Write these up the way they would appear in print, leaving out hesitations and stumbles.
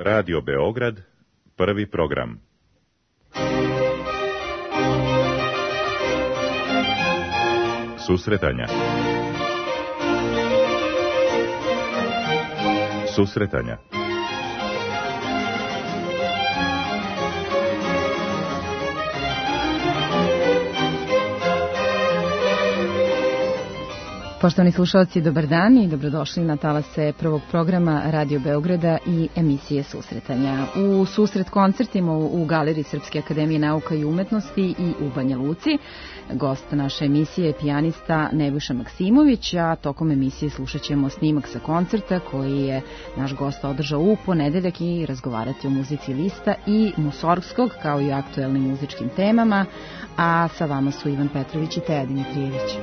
Radio Beograd, prvi program. Susretanja. Susretanja. Poštovani slušalci, dobar dan i dobrodošli na talase prvog programa Radio Beograda i emisije Susretanja. U susret koncertima u Galeriji Srpske akademije nauka i umetnosti i u Banja Luci. Gost naše emisije je pijanista Nebojša Maksimović, a tokom emisije slušat ćemo snimak sa koncerta koji je naš gost održao u ponedeljak i razgovarati o muzici Lista i Musorgskog kao i aktuelnim muzičkim temama, a sa vama su Ivan Petrović i Teja Dimitrijević.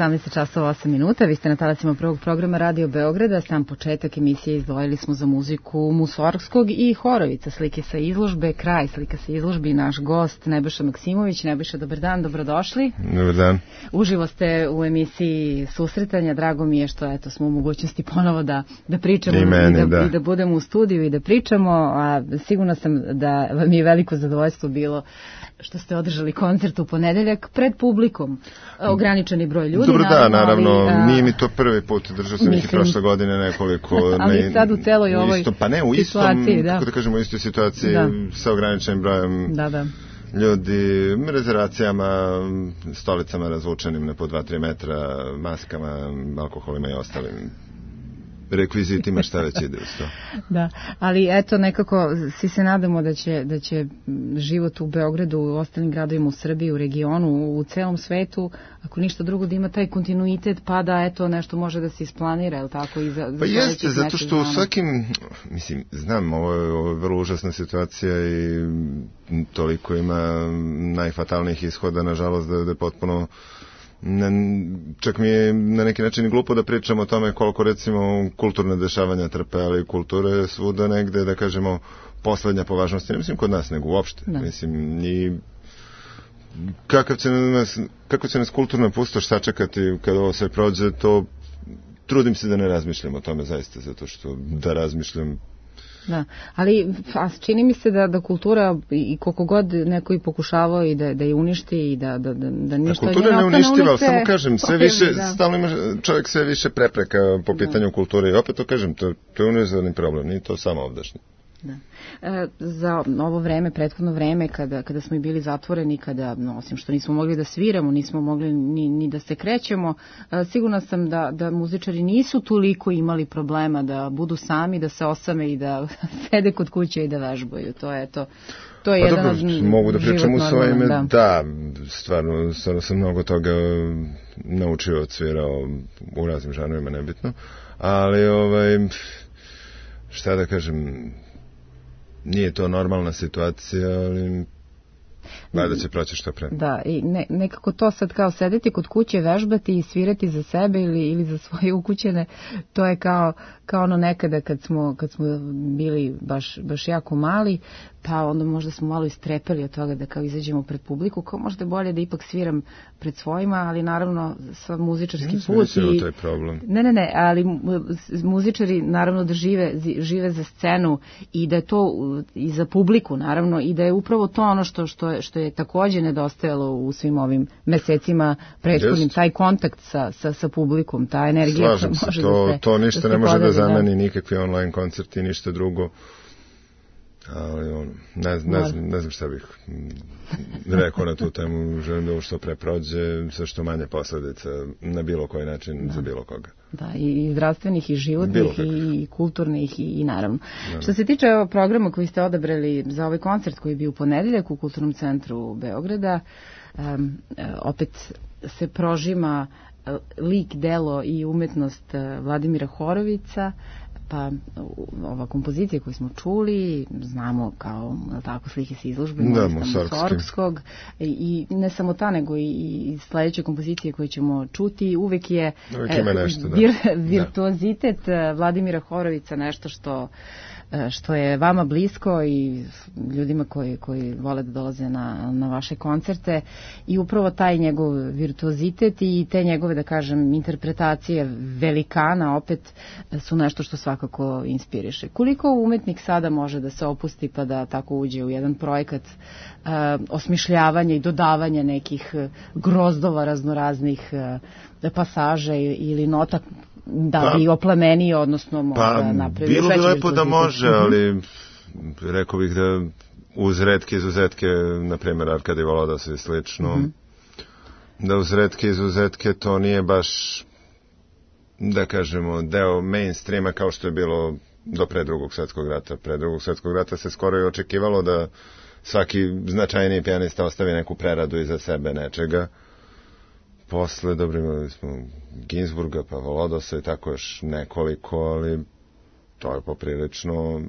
18 časova 8 minuta. Vi ste na talasima prvog programa Radio Beograda. Sam početak emisije izdvojili smo za muziku Mussorgskog i Horovica, slike sa izložbe, kraj slika sa izložbe i naš gost Nebojša Maksimović. Nebojša, dobar dan, dobrodošli. Dobar dan. Uživo ste u emisiji Susretanja. Drago mi je što smo u mogućnosti ponovo da pričamo i da budemo u studiju i da pričamo, a sigurno sam da vam je veliko zadovoljstvo bilo što ste održali koncert u ponedeljak pred publikom. Ograničeni broj ljudi. Dobro, da, naravno, nije mi to prvi put, držao sam ih i prošle godine nekoliko. Ali sad u celoj ovoj situaciji, kako da kažemo, u istoj situaciji sa ograničenim brojem ljudi, rezervacijama, stolicama razvučenim na po 2-3 metra, maskama, alkoholima i ostalim rekvizitima, šta već ide uz to. Da, ali eto, nekako svi se nadamo da će život u Beogradu, u ostalim gradovima u Srbiji, u regionu, u celom svetu, ako ništa drugo, da ima taj kontinuitet, pa da eto nešto može da se isplanira, je li tako? Pa jeste, zato što u svakim, mislim, znam, ovo je vrlo užasna situacija i toliko ima najfatalnijih ishoda, nažalost, da je potpuno čak mi je na neki način glupo da pričam o tome koliko recimo kulturne dešavanja trpe, ali kulture svuda negde, da kažemo, poslednja po važnosti, ne mislim kod nas, nego uopšte. Mislim, i kako će nas kulturna pustoš sačekati kada ovo sve prođe, to trudim se da ne razmišljam o tome zaista, zato što da razmišljam. Da, ali čini mi se da kultura i koliko god neko i pokušavao i da je uništi i da ništa kultura ne uništiva, ali samo kažem, sve više, stalno ima čovjek sve više prepreka po pitanju kulture i opet to kažem, to je univerzalni problem, nije to samo ovdašnji. Da. Za ovo vreme, prethodno vreme, kada smo i bili zatvoreni, kada, osim što nismo mogli da sviramo, nismo mogli ni da se krećemo, sigurna sam da muzičari nisu toliko imali problema da budu sami, da se osame i da sede kod kuće i da vežbaju. To je jedan od mogu da pričam u svoje ime, da, stvarno sam mnogo toga naučio, odsvirao u raznim žanrovima, nebitno, ali šta da kažem, nije to normalna situacija, ali valjda će proći što pre. Da, i nekako to sad kao sedeti kod kuće, vežbati i svirati za sebe ili za svoje ukućene, to je kao ono nekada kad smo bili baš jako mali, pa onda možda smo malo istrepeli od toga da kao izađemo pred publiku, kao možda je bolje da ipak sviram pred svojima, ali naravno sa muzičarski put i... taj problem. Ne, ali muzičari naravno da žive za scenu i da je to i za publiku naravno i da je upravo to ono što je takođe nedostajalo u svim ovim mesecima prethodnim, taj kontakt sa publikom, ta energija koja može da se to ništa ne može da zameni nikakvi online koncerti, ništa drugo. Ali ne znam šta bih rekao na tu temu, želim da ovo što pre prođe sa što manje posledica na bilo koji način za bilo koga. Da, i zdravstvenih i životnih i kulturnih i naravno. Što se tiče programa koji ste odabrali za ovaj koncert koji je bio u ponedeljak u Kulturnom centru Beograda, opet se prožima lik, delo i umetnost Vladimira Horovica, pa ova kompozicija koju smo čuli, znamo kao tako slike sa izložbe Mussorgskog i ne samo ta, nego i sledeće kompozicije koje ćemo čuti, uvek je virtuozitet Vladimira Horovica nešto što je vama blisko i ljudima koji vole da dolaze na vaše koncerte i upravo taj njegov virtuozitet i te njegove, da kažem, interpretacije velikana opet su nešto što svakako inspiriše. Koliko umetnik sada može da se opusti pa da tako uđe u jedan projekat osmišljavanja i dodavanja nekih grozdova raznoraznih pasaža ili nota da bi oplemenio, odnosno možda napravio. Bilo bi lepo da može, ali rekao bih da uz retke izuzetke, na primjer Arkadij Volodas i slično, da uz retke izuzetke to nije baš, da kažemo, deo mainstreama kao što je bilo do pre Drugog svjetskog rata. Pre Drugog svjetskog rata se skoro i očekivalo da svaki značajniji pijanista ostavi neku preradu iza sebe nečega. Posle, dobro, imali smo Ginsburga, pa Volodasa i tako još nekoliko, ali to je poprilično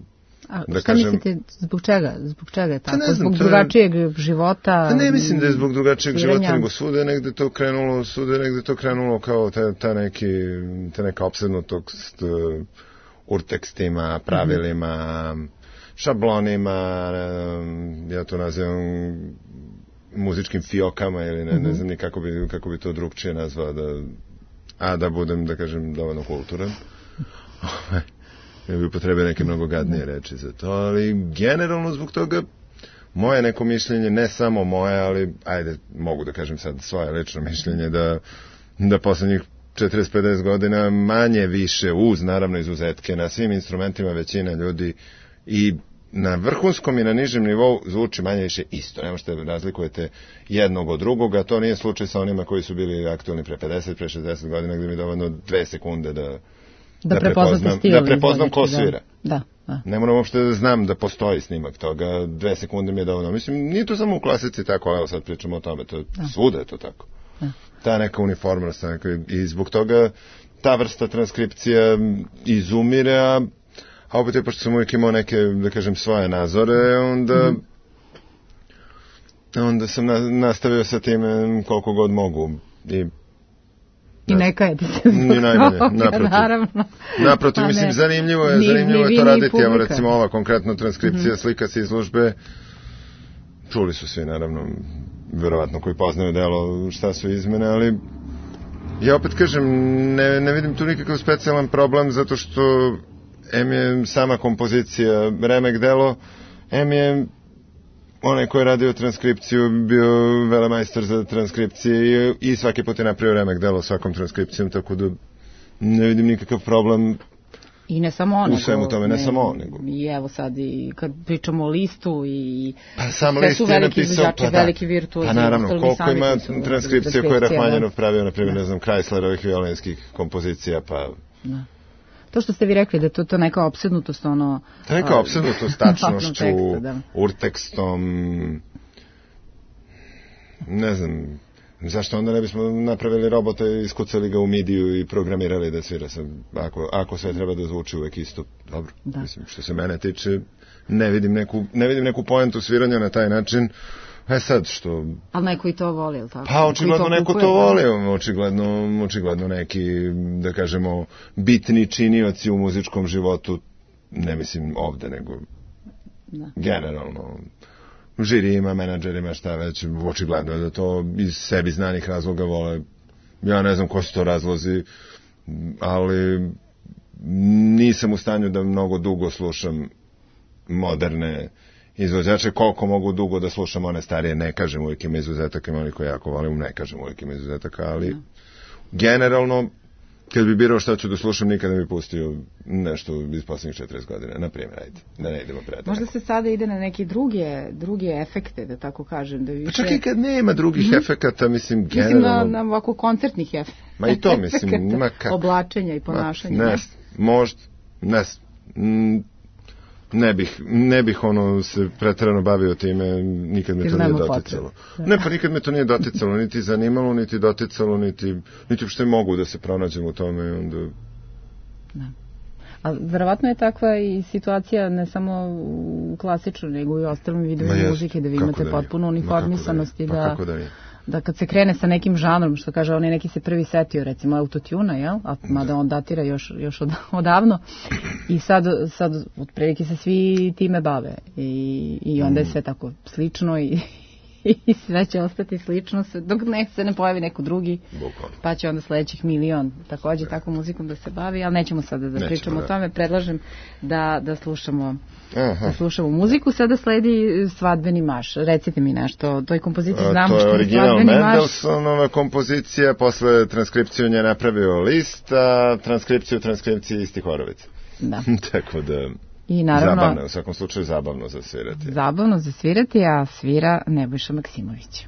A da šta mislite, zbog čega? Zbog čega je tako? Ne znam, zbog drugačijeg života? Ne mislim da je zbog drugačijeg života, nego svuda je negde to krenulo kao ta neka opsednutost urtekstima, pravilima, šablonima, ja to nazivam muzičkim fiokama ili ne znam ni kako bi to drugčije nazvao, da budem, da kažem, dovoljno kulturan. Ja bi upotrebio neke mnogo gadnije reči za to, ali generalno zbog toga moje neko mišljenje, ne samo moje, ali ajde, mogu da kažem sad svoje lično mišljenje, da poslednjih 40-50 godina manje više, uz naravno izuzetke, na svim instrumentima većina ljudi i na vrhunskom i na nižem nivou zvuči manje više isto. Ne možete razlikujete jednog od drugog, a to nije slučaj sa onima koji su bili aktualni pre 50, pre 60 godina, gde mi je dovoljno 2 sekunde da prepoznam ko svira. Da. Ne moram uopšte da znam da postoji snimak toga, 2 sekunde mi je dovoljno. Mislim, nije to samo u klasici tako, evo sad pričamo o tome, svuda je to tako. Ta neka uniformnost, i zbog toga ta vrsta transkripcija izumire, a opet je, pošto sam uvijek imao neke, da kažem, svoje nazore, onda sam nastavio sa tim koliko god mogu. I neka je ti se ni najmanje, naprotiv, mislim, zanimljivo je to raditi, evo recimo ova konkretno transkripcija slika se izložbe, čuli su svi naravno, verovatno koji poznaju delo šta su izmene, ali ja opet kažem, ne vidim tu nikakav specijalan problem, zato što em je sama kompozicija remek delo, em je onaj koji je radio transkripciju bio velemajstor za transkripcije i svaki put je napravio remek delo svakom transkripcijom, tako da ne vidim nikakav problem. I ne samo on. U svemu tome, ne samo on. I evo sad, i kad pričamo o Listu, i sam sve su veliki izvođači, veliki virtuozi. Pa naravno, koliko ima transkripcije koje je Rahmanjanov pravio, na primjer, ne znam, Kreislerovih violinskih kompozicija, pa... To što ste vi rekli, da je to neka opsednutost, ono... Neka opsednutost tačnošću, urtekstom, ne znam, zašto onda ne bismo napravili robota i iskucali ga u midiju i programirali da svira se, ako sve treba da zvuči uvek isto, dobro. Mislim, što se mene tiče, ne vidim neku poentu sviranja na taj način. Sad što... Ali neko i to voli, ili tako? Pa očigledno neko to voli, očigledno neki, da kažemo, bitni činioci u muzičkom životu, ne mislim ovde, nego generalno, žirijima, menadžerima, šta već, očigledno da to iz sebi znanih razloga vole. Ja ne znam ko su to razlozi, ali nisam u stanju da mnogo dugo slušam moderne izvođače, koliko mogu dugo da slušam one starije, ne kažem uvijek ima izuzetaka, ima oni koji jako volim, ne kažem uvijek ima izuzetaka, ali generalno, kad bi birao šta ću da slušam, nikada bi pustio nešto iz poslednjih 40 godina, na primjer, ajde, da ne idemo preto. Možda se sada ide na neke druge efekte, da tako kažem. Da više... Pa čak i kad nema drugih efekata, mislim, generalno... Mislim na ovako koncertnih efekta. Ma i to, mislim, ima kako... Oblačenja i ponašanja. Možda, ne bih se preterano bavio time, nikad me to nije doticalo. Ne, pa nikad me to nije doticalo, niti zanimalo, niti doticalo, niti uopšte mogu da se pronađem u tome i onda... A verovatno je takva i situacija ne samo u klasičnoj, nego i u ostalim vidovima muzike, da vi imate potpuno uniformisanost i da kad se krene sa nekim žanrom, što kaže, on je neki se prvi setio, recimo autotuna, jel? Mada on datira još odavno. I sad otprilike se svi time bave. I onda je sve tako slično i sve će ostati slično dok se ne pojavi neko drugi, pa će onda sledećih milion takođe takvom muzikom da se bavi, ali nećemo sada da pričamo o tome. Predlažem da slušamo muziku. Sada sledi Svadbeni marš. Recite mi nešto o toj kompoziciji. Znamo što je Svadbeni marš. To je original Mendelssohnova kompozicija, posle transkripciju nje napravio Liszt, a transkripciji isti Horovic. Da. Tako da... I naravno, zabavno, u svakom slučaju zabavno za svirati. Zabavno za svirati, a svira Nebojša Maksimović.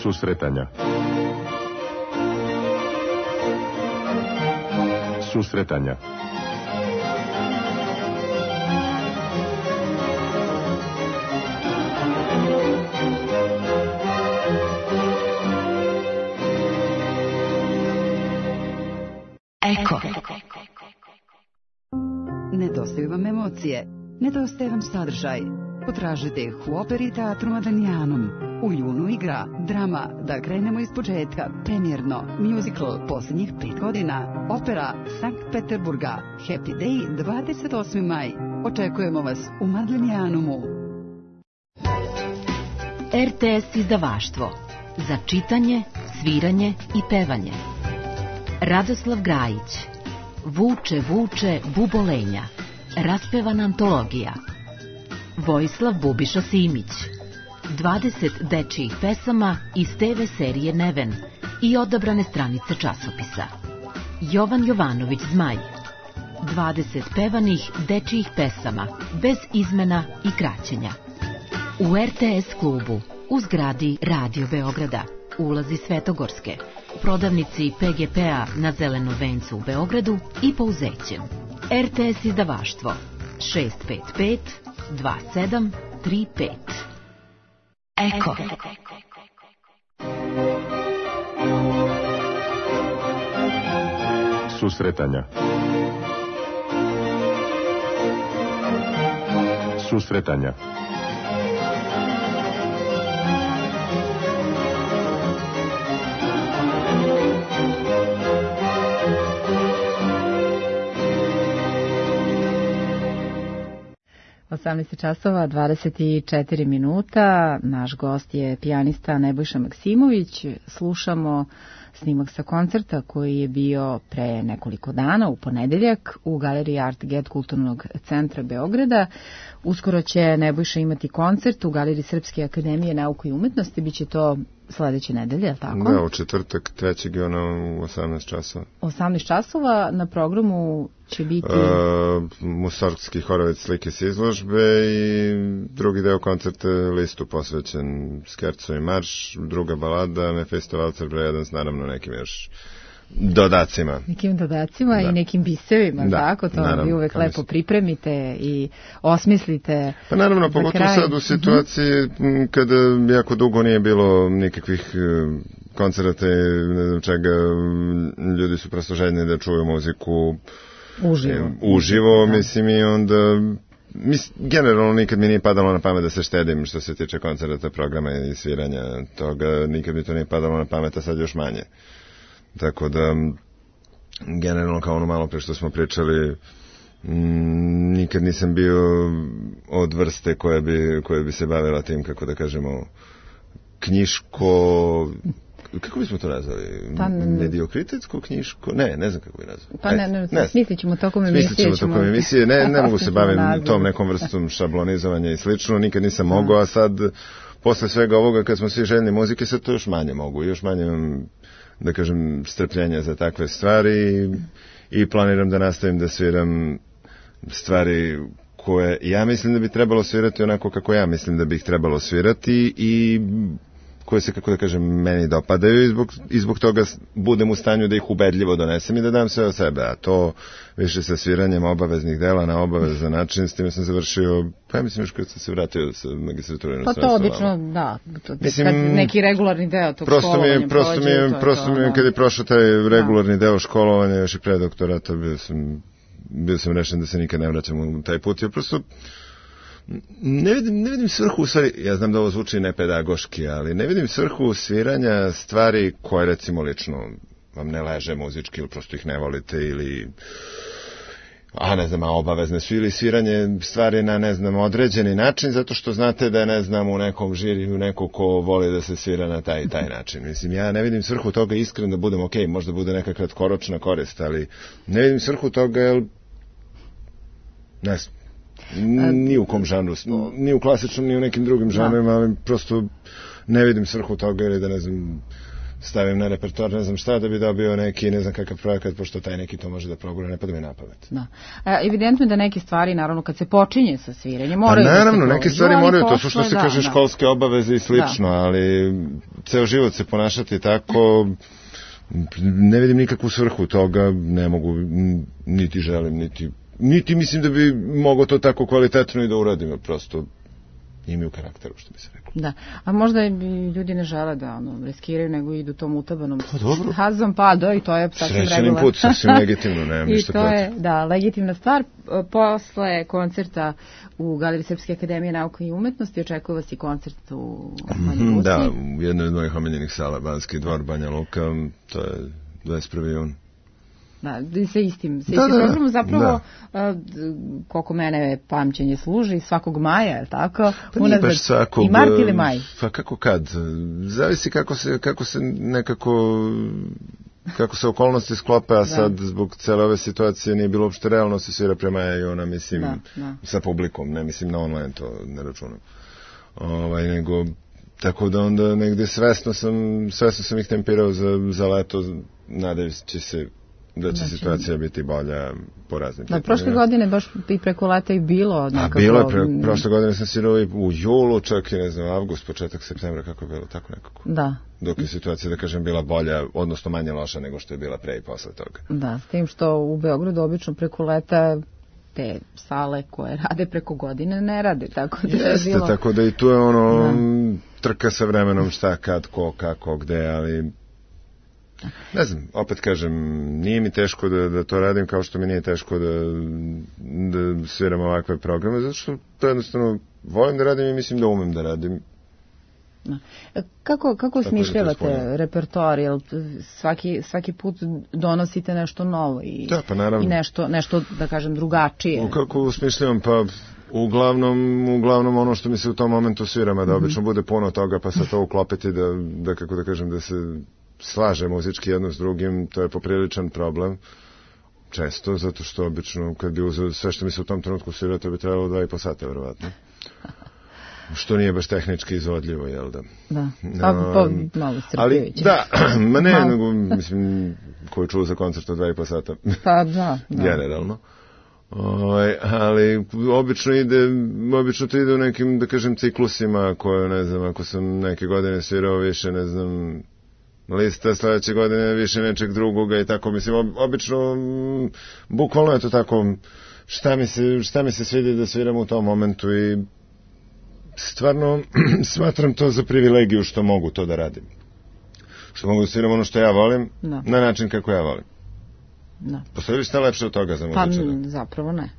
Susretanja. Susretanja. Eko. Nedostaju vam emocije, nedostaje vam sadržaj. Potražite ih u operi Teatru Madanijanum. U junu igra drama Da krenemo iz početka, premijerno, musical posljednjih 5 godina, opera Sankt Peterburga, Happy Day 28. maj. Očekujemo vas u Madanijanumu. RTS izdavaštvo za čitanje, sviranje i pevanje. Radoslav Grajić, Vuče, vuče, bubolenja, raspevana antologija. Vojislav Bubiša Simić, 20 dečijih pesama iz TV serije Neven i odabrane stranice časopisa. Jovan Jovanović Zmaj, 20 pevanih dečijih pesama, bez izmena i kraćenja. U RTS klubu, u zgradi Radio Beograda, ulazi Svetogorske, u prodavnici PGP-a na Zelenom vencu u Beogradu i Pouzećem. RTS izdavaštvo 655 2735. Eko. Susretanja. Susretanja. časova 24 minuta. Naš gost je pijanista Nebojša Maksimović. Slušamo snimak sa koncerta koji je bio pre nekoliko dana u ponedeljak u Galeriji Art Get Kulturnog centra Beograda. Uskoro će Nebojša imati koncert u Galeriji Srpske akademije nauke i umetnosti. Biće to sledeće nedelje, je li tako? Da, u četvrtak 3. juna u 18 časova. 18 časova na programu će biti... Mussorgski horovac slike s izložbe i drugi deo koncerta listu posvećen Skerco i marš, druga balada, Mephisto Valcer broj 1 s naravno nekim još dodacima. Nekim dodacima da. I nekim bisevima, da, tako? To naravno, vi uvek lepo pripremite i osmislite. Pa naravno, pogotovo sad u situaciji kada jako dugo nije bilo nikakvih koncerata i ne znam čega, ljudi su prosto željni da čuju muziku uživo, da. Mislim, i onda generalno nikad mi nije padalo na pamet da se štedim što se tiče koncerta, programa i sviranja toga, nikad mi to nije padalo na pamet, a sad još manje. Tako da, generalno kao ono malo pre što smo pričali, nikad nisam bio od vrste koja bi se bavila tim, kako da kažemo, knjiško... Kako bismo to nazvali? Mediokritetsko, knjiško? Ne znam kako bi nazvali. Pa ne, smislit ćemo tokom emisije. Ne mogu se baviti tom nekom vrstom šablonizovanja i slično, nikad nisam mogao, a sad, posle svega ovoga, kad smo svi željni muzike, sad to još manje mogu, još manje da kažem, strpljenja za takve stvari i planiram da nastavim da sviram stvari koje ja mislim da bi trebalo svirati onako kako ja mislim da bi ih trebalo svirati i koje se, kako da kažem, meni dopadaju i zbog toga budem u stanju da ih ubedljivo donesem i da dam sve od sebe, a to više sa sviranjem obaveznih dela na obavezan način, s time sam završio, pa ja mislim još kad sam se vratio sa magistrature. Pa to obično, da, mislim, kad neki regularni deo tog školovanja prosto mi je, kad je prošao taj regularni deo školovanja, još i pre doktorata, bio sam rešen da se nikad ne vraćam u taj put, jer prosto ne vidim svrhu, u stvari, ja znam da ovo zvuči nepedagoški, ali ne vidim svrhu sviranja stvari koje recimo lično vam ne leže muzički ili prosto ih ne volite ili ne znam, obavezne su ili sviranje stvari na, ne znam, određeni način zato što znate da je, ne znam, u nekom žiriju neko ko voli da se svira na taj i taj način. Mislim, ja ne vidim svrhu toga, iskreno da budem okej, možda bude neka kratkoročna korist, ali ne vidim svrhu toga, jer ne znam, ni u kom žanru, ni u klasičnom, ni u nekim drugim žanrima, ali prosto ne vidim svrhu toga, ili da, ne znam, stavim na repertoar, ne znam šta, da bi dobio neki, ne znam kakav projekat, pošto taj neki to može da progura, ne pada mi na pamet. Da. Evidentno je da neke stvari, naravno, kad se počinje sa sviranjem, moraju da se naravno, neke stvari moraju, to su što se kaže školske obaveze i slično, ali ceo život se ponašati tako, ne vidim nikakvu svrhu toga, ne mogu, niti želim, niti mislim da bi mogao to tako kvalitetno i da uradim, prosto imaju karakteru, što bi se reklo. Da, a možda ljudi ne žele da riskiraju, nego idu tom utabanom hazom, i to je sasvim regularno. Srećenim put, sasvim legitimno, nemam ništa protiv. I to je, da, legitimna stvar. Posle koncerta u Galeriji Srpske akademije nauka i umetnosti očekuje vas i koncert u Banja Luci. Da, u jednoj od mojih omiljenih sala, Banski dvor, Banja Luka, to je 21. jun. Da, sa istim programom, zapravo, koliko mene pamćenje služi, svakog maja, je li tako? Pa nije baš svakog. I mart ili maj? Pa kako kad? Zavisi kako se nekako, kako se okolnosti sklope, a sad zbog cele ove situacije nije bilo uopšte realno se svira prema juna, mislim, sa publikom, ne mislim na online, to ne računam. Nego, tako da onda negde svesno sam ih tempirao za leto, nadajući se da će situacija biti bolja po raznim pitanjima. Prošle godine baš i preko leta i bilo nekako. Bilo je, prošle godine sam svirao i u julu, čak i ne znam, avgust, početak septembra, kako je bilo, tako nekako. Da. Dok je situacija, da kažem, bila bolja, odnosno manje loša nego što je bila pre i posle toga. Da, s tim što u Beogradu obično preko leta te sale koje rade preko godine ne rade, tako da je bilo. Tako da i tu je trka sa vremenom šta, kad, ko, kako, gde, ali ne znam, opet kažem, nije mi teško da to radim, kao što mi nije teško da sviram ovakve programe, zato što to jednostavno volim da radim i mislim da umem da radim. Kako smišljavate repertoar? Jel svaki put donosite nešto novo i nešto, da kažem, drugačije? Kako smišljavam? Pa uglavnom ono što mi se u tom momentu svirama, da obično bude puno toga, pa se to uklopiti da kako da kažem, da se slaže muzički jedno s drugim, to je popriličan problem. Često, zato što obično kad bi uzeo sve što mi se u tom trenutku svirao, to bi trebalo 2,5 sata, verovatno. Što nije baš tehnički izvodljivo, jel da? Da, malo strpljiviće. Da, nego, mislim, ko je čuo za koncert od 2,5 sata? Pa da. Generalno. Ali obično to ide u nekim, da kažem, ciklusima koje, ne znam, ako sam neke godine svirao više, ne znam, lista sledeće godine više nečeg drugoga i tako, mislim, obično, bukvalno je to tako, šta mi se svidi da sviram u tom momentu i stvarno smatram to za privilegiju što mogu to da radim. Što mogu da sviram ono što ja volim, na način kako ja volim. Postoji li šta lepše od toga za muzičara? Pa zapravo ne.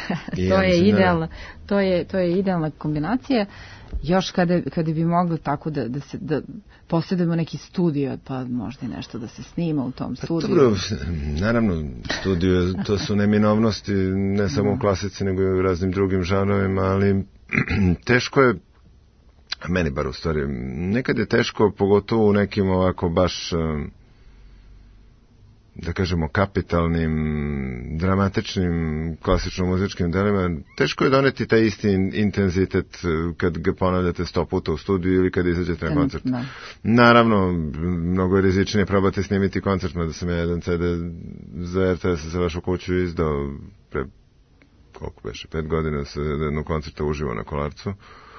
To je idealna kombinacija. Još kada bi mogli tako da posjedujemo neki studio, pa možda i nešto da se snima u tom studiju. Dobro, naravno, studio, to su neminovnosti, ne samo u klasici, nego i u raznim drugim žanrovima, ali teško je, meni bar u stvari, nekad je teško, pogotovo u nekim ovako baš, da kažemo, kapitalnim, dramatičnim, klasično muzičkim delima, teško je doneti taj isti intenzitet kad ga ponavljate 100 puta u studiju ili kad izađete na koncert. Naravno, mnogo je rizičnije probati snimiti koncert, da sam ja jedan CD za RTS za vašu kuću izdao pre, koliko beše, 5 godina sa jednog koncerta uživo na Kolarcu.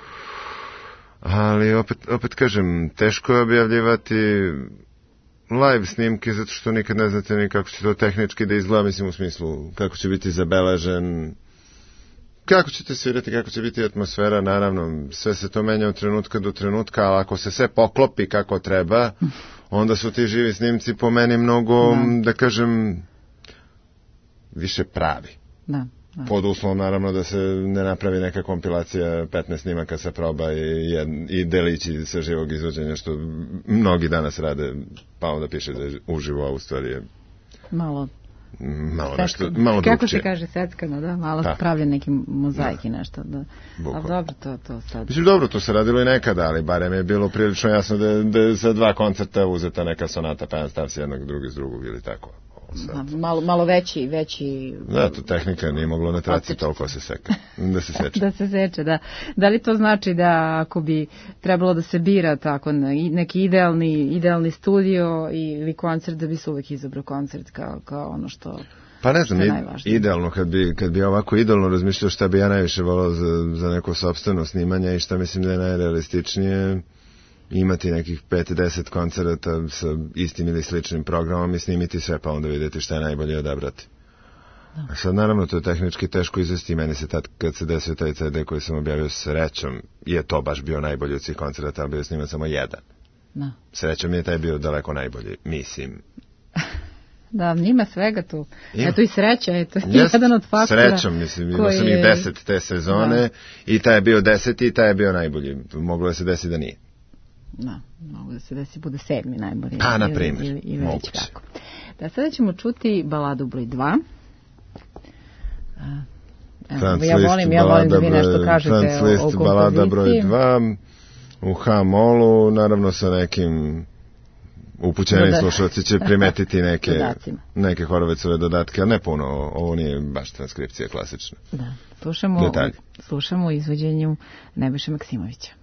Ali opet kažem, teško je objavljivati live snimke, zato što nikad ne znate ni kako će to tehnički da izgleda, mislim u smislu kako će biti zabeležen, kako ćete svirati, kako će biti atmosfera, naravno, sve se to menja od trenutka do trenutka, ali ako se sve poklopi kako treba, onda su ti živi snimci po meni mnogo, da kažem, više pravi. Pod uslovom, naravno, da se ne napravi neka kompilacija 15 snimaka sa proba i delići sa živog izvođenja, što mnogi danas rade, pa onda piše da je uživo, a u stvari je malo nešto, malo drugčije. Kako se kaže, seckano, da? Malo pravljen neki mozaik i nešto, da. A dobro, to sad. Mislim, dobro, to se radilo i nekada, ali barem je bilo prilično jasno da je za 2 koncerta uzeta neka sonata, pa jedan stav s jednog, drugi s drugog ili tako. Malo veći... Da, to tehnika nije moglo na traci toliko se seka, da se seče. Da se seče, da. Da li to znači da ako bi trebalo da se bira tako neki idealni studio ili koncert, da bi se uvek izabrao koncert kao ono što... Pa ne znam, idealno, kad bi ovako idealno razmišljao šta bi ja najviše volao za neko sopstveno snimanje i šta mislim da je najrealističnije, imati nekih 5-10 koncerata sa istim ili sličnim programom i snimiti sve, pa onda vidjeti šta je najbolje odabrati. A sad naravno to je tehnički teško izvesti, meni se tad kad se desio taj CD koji sam objavio srećom, je to baš bio najbolji od svih koncerata, ali bio sniman samo jedan. Srećom je taj bio daleko najbolji, mislim. Da, nima svega tu. Eto i sreća, eto jedan od faktora. Srećom, mislim, imao sam ih 10 te sezone i taj je bio 10 i taj je bio najbolji. Moglo je se desiti da nije. Da, mogu da se desi bude 7. najbolji. Pa, na primjer, moguće. Tako. Da, sada ćemo čuti baladu broj 2. Ja volim da vi nešto kažete o kompoziciji. Balada broj 2 u H-molu, naravno sa nekim upućeni slušalci će primetiti neke Horovecove dodatke, ali ne puno, ovo nije baš transkripcija klasična. Da, slušamo u izvođenju Nebojše Maksimovića.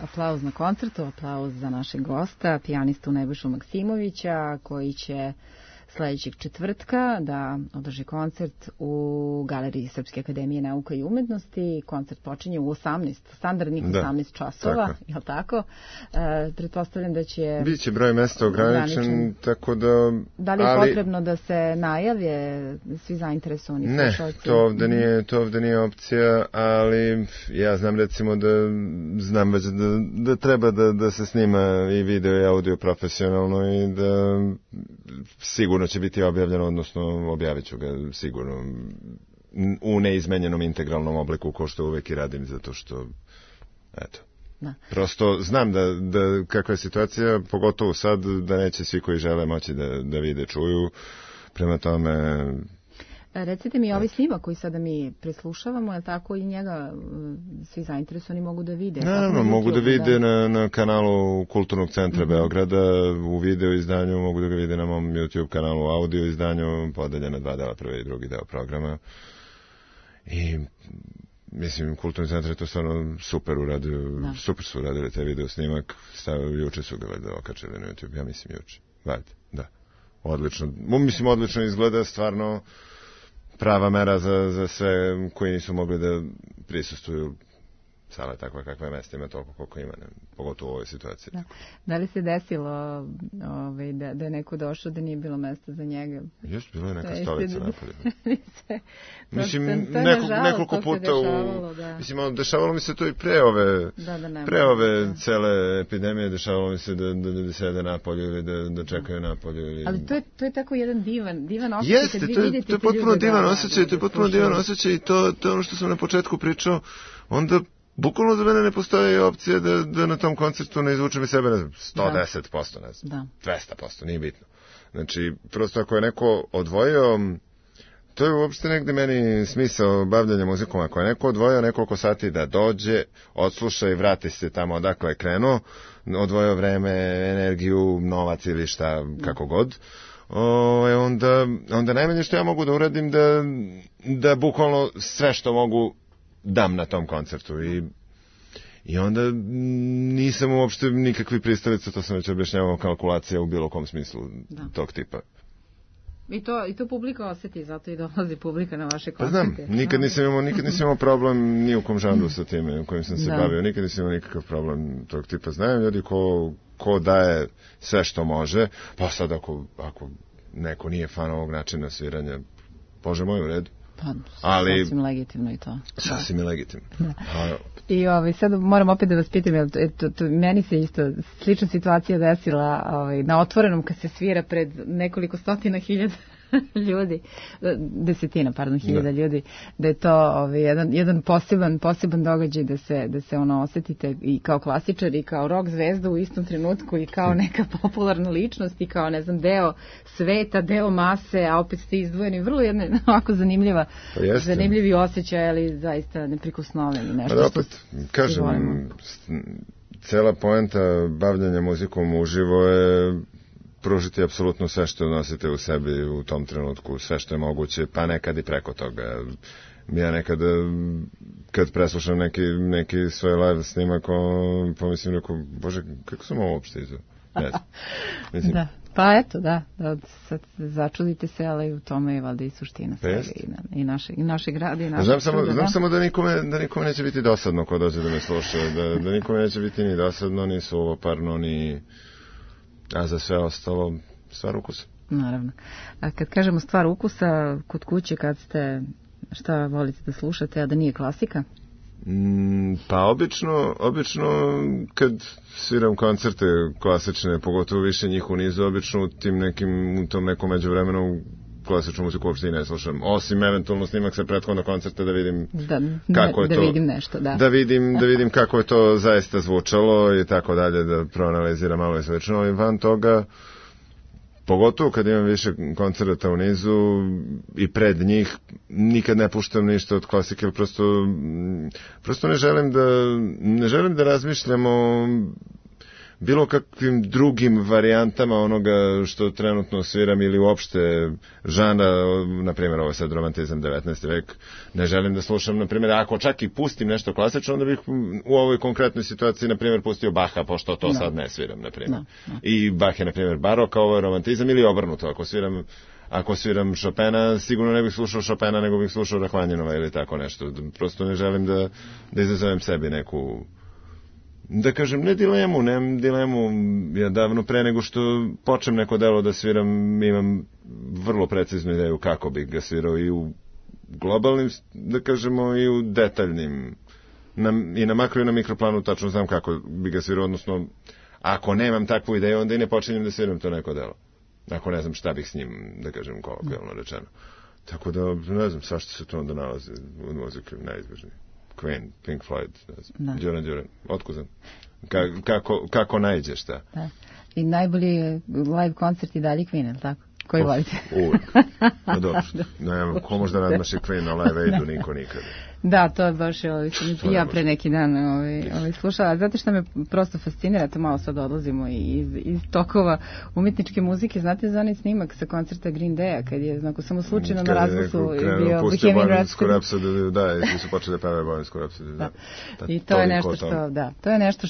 aplauz na koncertu, aplauz za našeg gosta, pijanistu Nebojšu Maksimovića, koji će sledećeg četvrtka da održi koncert u Galeriji Srpske akademije nauka i umetnosti. Koncert počinje u 18, standardnih 18 časova, je li tako? Pretpostavljam da će... Biće broj mesta ograničen, tako da... Da li je potrebno da se najavlje svi zainteresovani slušalci? Ne, to ovde nije opcija, ali ja znam recimo znam već da treba da se snima i video i audio profesionalno i da sigurno će biti objavljeno, odnosno objavit ću ga sigurno u neizmenjenom integralnom obliku, ko što uvek i radim, zato što eto. Da. Prosto znam da kakva je situacija, pogotovo sad, da neće svi koji žele moći da vide, čuju, prema tome... Recite mi, ovaj snimak koji sada mi preslušavamo, je tako i njega svi zainteresovani mogu da vide? Naravno, mogu da vide na kanalu Kulturnog centra Beograda, u video izdanju, mogu da ga vide na mom YouTube kanalu, audio izdanju, podeljena 2 dela, prvi i drugi deo programa. I, mislim, Kulturni centar je to stvarno super uradio, super su uradili taj video snimak, juče su ga valjda okačili na YouTube, ja mislim juče, valjda, da. Odlično, mislim, odlično izgleda, stvarno prava mera za sve koji nisu mogli da prisustuju. Sala je takva kakva je, mesta ima toliko koliko ima, pogotovo u ovoj situaciji. Da li se desilo da je neko došao da nije bilo mesta za njega? Just, bilo je neka stolica napolje. Mislim, nekoliko puta mislim, dešavalo mi se to i pre ove cele epidemije, dešavalo mi se da ljudi sede napolju ili da čekaju napolju. Ali to je tako jedan divan osjećaj. Jeste, to je potpuno divan osjećaj, i to je ono što sam na početku pričao, onda bukvalno za mene ne postoji opcija da na tom koncertu ne izvučem iz sebe, ne znam, 110%, ne znam, 200%, nije bitno. Znači, prosto ako je neko odvojio, to je uopšte negde meni smisao bavljanja muzikom, ako je neko odvojio nekoliko sati da dođe, odsluša i vrati se tamo odakle je krenuo, odvojio vreme, energiju, novac ili šta, kako god, onda najmanje što ja mogu da uradim da bukvalno sve što mogu dam na tom koncertu i onda nisam uopšte nikakvi pristalica, to sam već objašnjavao, kalkulacija u bilo kom smislu tog tipa. I to publika osjeti, zato i dolazi publika na vaše koncerte. Pa znam, nikad nisam imao problem ni u kom žanru sa time u kojim sam se bavio, nikad nisam imao nikakav problem tog tipa. Znam ljudi ko daje sve što može, pa sad ako neko nije fan ovog načina sviranja, Bože moj, u redu. Pa, sasvim legitimno i to. Sasvim je legitimno. I sad moram opet da vas pitam, meni se isto slična situacija desila na otvorenom kad se svira pred nekoliko stotina hiljada ljudi, hiljada ljudi, da je to jedan poseban događaj da se osjetite i kao klasičar i kao rock zvezda u istom trenutku i kao neka popularna ličnost i kao, ne znam, deo sveta, deo mase, a opet ste izdvojeni. Vrlo jedna ovako zanimljivi osjećaj, ali zaista neprikosnoveni. Nešto pa opet, kažem, cela poenta bavljanja muzikom uživo je pružiti apsolutno sve što nosite u sebi u tom trenutku, sve što je moguće, pa nekad i preko toga. Ja nekad, kad preslušam neki svoj live snimak, pomislim, rekao, Bože, kako sam ovo uopšte izveo? Da, pa eto, da, sad začudite se, ali u tome je valjda i suština svega i našeg rada i našeg truda. Znam samo da nikome neće biti dosadno ko dođe da me sluša, da nikome neće biti ni dosadno, ni suvoparno, a za sve ostalo stvar ukusa. Naravno. A kad kažemo stvar ukusa, kod kuće kad ste, šta volite da slušate, a da nije klasika? Pa obično kad sviram koncerte klasične, pogotovo više njih u nizu, obično u tom nekom međuvremenu klasičnu muziku uopšte i ne slušam, osim eventualno snimak sa prethodnog koncerta da vidim kako je to. Da vidim nešto, da. Da vidim kako je to zaista zvučalo i tako dalje, da proanaliziram malo i svečno, ali van toga, pogotovo kad imam više koncerta u nizu i pred njih, nikad ne puštam ništa od klasike, prosto ne želim da razmišljamo bilo kakvim drugim varijantama onoga što trenutno sviram ili uopšte žana, na primjer ovo je sad romantizam 19. vek, ne želim da slušam, na primjer, ako čak i pustim nešto klasično, onda bih u ovoj konkretnoj situaciji, na primjer, pustio Baha, pošto to sad ne sviram, na primjer. I Bach je, na primjer, barok, a ovo je romantizam, ili obrnuto, ako sviram Chopina, sigurno ne bih slušao Chopina, nego bih slušao Rahmanjinova ili tako nešto. Prosto ne želim da izazovem sebi neku, da kažem, nemam dilemu, ja davno pre nego što počnem neko delo da sviram, imam vrlo preciznu ideju kako bih ga svirao i u globalnim, da kažemo, i u detaljnim, i na makro i na mikroplanu tačno znam kako bih ga svirao, odnosno, ako nemam takvu ideju, onda i ne počinjem da sviram to neko delo. Ako ne znam šta bih s njim, da kažem, kolokvijalno rečeno. Tako da, ne znam, svašta se to onda nalazi u muziku najizbežniji. Queen, Pink Floyd, Duran, otkuzan. Kako najđeš, šta? Da. I najbolji live koncert i dalje Queen, ili tako? Koji volite? Uvijek. Pa dobro, ne, ko možda nadmaši Queen na Live Aidu, niko nikada. Da, to je baš, sam ja pre neki dan slušala. Znate što me prosto fascinira, to malo sad odlazimo iz tokova umetničke muzike. Znate za onaj snimak sa koncerta Green Day-a, kad je samo slučajno na razglasu bio Bohemian Rhapsody. Da, i su počeli da pevaju Bohemian Rhapsody. Da. I to je nešto što, to je nešto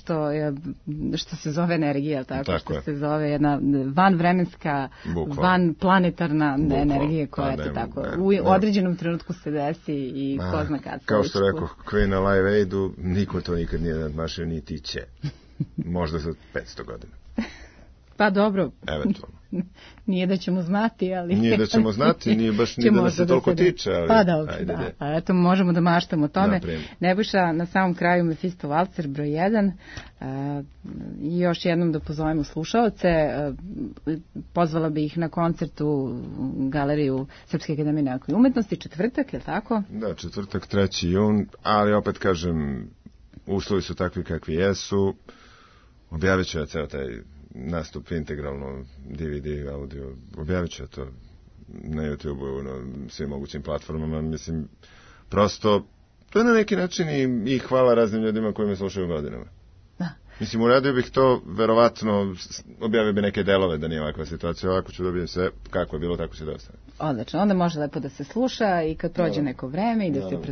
što se zove energija, tako što se zove jedna vanvremenska, vanplanetarna energija koja se tako u određenom trenutku se desi i ko zna kad. Kao što rekao Queen na Live Aidu, niko to nikad nije nadmašio, niti će. Možda za 500 godina. Pa dobro. Eventualno. Nije da ćemo znati, ali... Nije da ćemo znati, nije baš ni da nas se toliko tiče, ali... Pa dobro, da. A eto, možemo da maštamo o tome. Nebojša, na samom kraju Mephisto Walzer broj 1. I još jednom da pozovemo slušaoce. Pozvala bi ih na koncertu u galeriju Srpske akademije nauke i umetnosti, četvrtak, je li tako? Da, četvrtak, 3. jun, ali opet kažem, uslovi su takvi kakvi jesu. Objavit ću ja ceo taj nastup integralno, DVD, audio, objavit ću to na YouTube-u, na svim mogućim platformama, mislim, prosto, to je na neki način i hvala raznim ljudima koji me slušaju godinama. Da. Mislim, uradio bih to, verovatno, objavio bi neke delove da nije ovakva situacija, ovako ću dobijem sve, kako je bilo, tako će da ostane. Odlično, onda može lepo da se sluša i kad prođe neko vreme i da se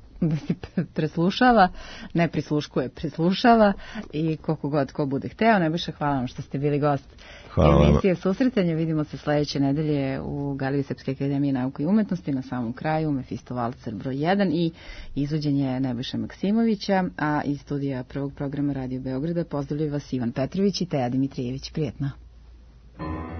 preslušava, ne prisluškuje, preslušava i koliko god ko bude hteo. Nebojša, hvala vam što ste bili gost emisije Susretanje. Vidimo se sledeće nedelje u Galeriji Srpske akademije nauke i umetnosti na samom kraju, Mephisto Walzer broj 1 i izvođenje Nebojše Maksimovića, a iz studija prvog programa Radio Beograda pozdravljaju vas Ivan Petrović i Teja Dimitrijević. Prijetno.